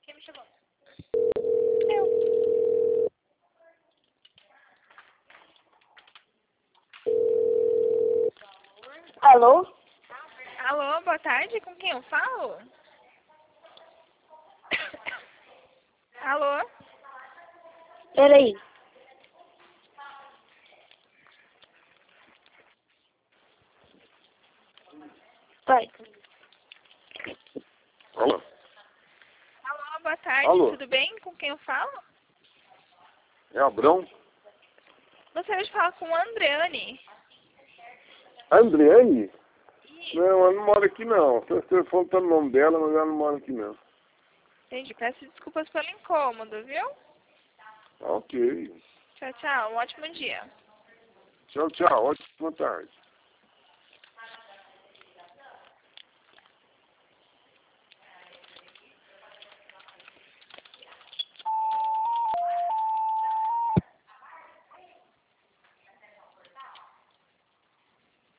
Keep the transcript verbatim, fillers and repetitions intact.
Quem me chamou? Eu. Alô? Alô, boa tarde. Com quem eu falo? Alô? Peraí. Vai. Alô? Alô, boa tarde. Alô? Tudo bem? Com quem eu falo? É Abrão? Gostaria de falar com a Andreane. Andreane? Ih, Não, ela não mora aqui não. O telefone tá no nome dela, mas ela não mora aqui não. entendi. Peço desculpas pelo incômodo, viu? Ok. Tchau, tchau. Um ótimo dia. Tchau, tchau. Ótima tarde.